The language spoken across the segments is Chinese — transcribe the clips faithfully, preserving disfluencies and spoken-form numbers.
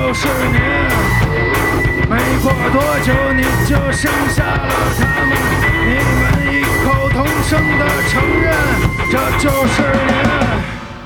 就是你。没过多久你就剩下了他们，你们异口同声地承认，这就是你。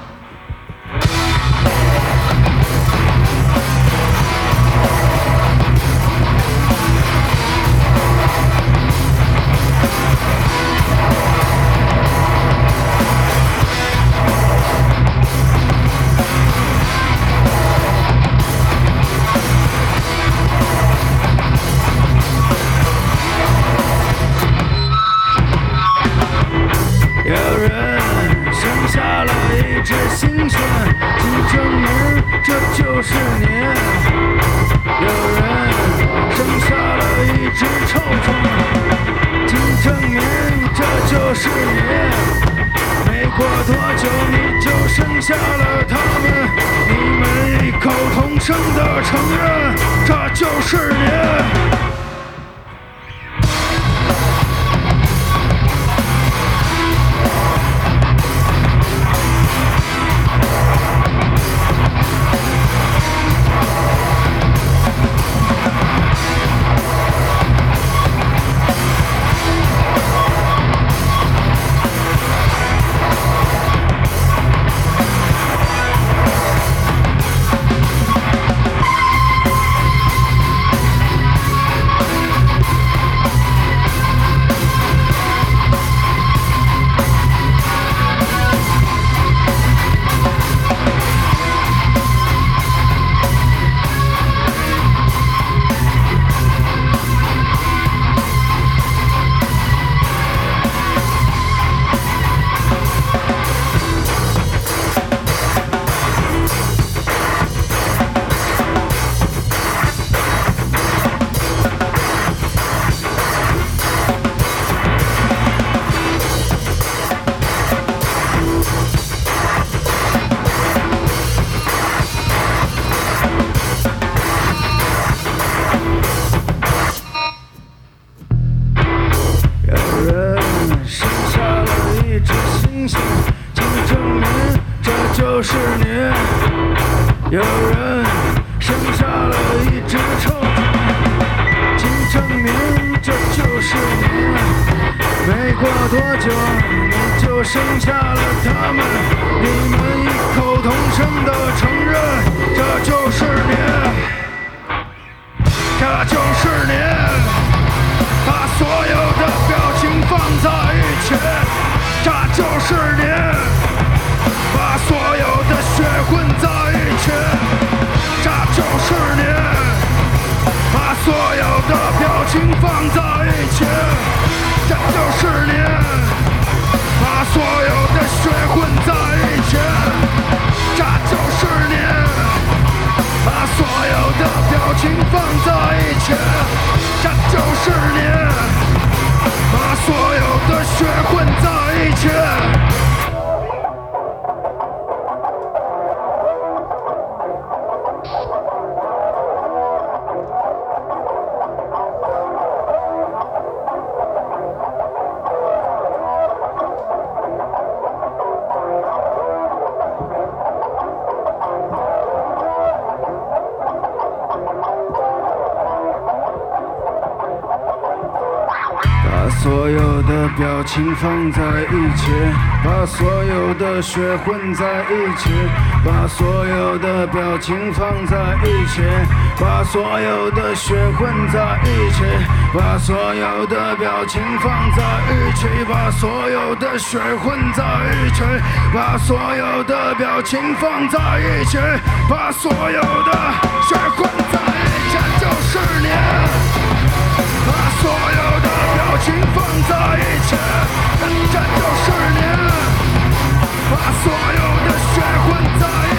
新鲜，请证明这就是你。有人生下了一只臭虫，请证明这就是你。没过多久你就生下了他们，你们异口同声地承认，这就是你。就是你。有人生下了一只臭虫，请证明这就是你。没过多久你就生下了他们，你们异口同声地承认，这就是你，这就是你。把所有的表情放在一起，这就是你。把所有的血混在一起，这就是你。把所有的表情放在一起，这就是你。把所有的血混在一起，这就是你。把所有的表情放在一起，这就是你。把所有的血混在一起。把所有的表情放在一起，把所有的血混在一起，把所有的表情放在一起，把所有的血混在一起，把所有的表情放在一起，把所有的血混在一起，把所有的表情放在一起，把所有的血混在一起，这就是你。把所有的表情放在一起，这就是你。把所有的血混在一起。